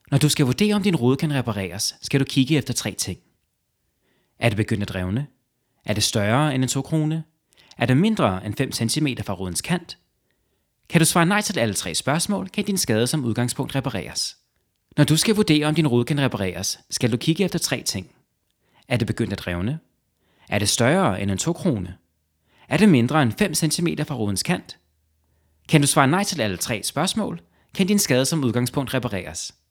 Når du skal vurdere, om din rude kan repareres, skal du kigge efter 3 ting. Er det begyndt at revne? Er det større end en 2 krone? Er det mindre end 5 cm fra rudens kant? Kan du svare nej til alle 3 spørgsmål, kan din skade som udgangspunkt repareres. Når du skal vurdere, om din rude kan repareres, skal du kigge efter 3 ting. Er det begyndt at revne? Er det større end en 2 krone? Er det mindre end 5 cm fra rudens kant? Kan du svare nej til alle 3 spørgsmål, kan din skade som udgangspunkt repareres.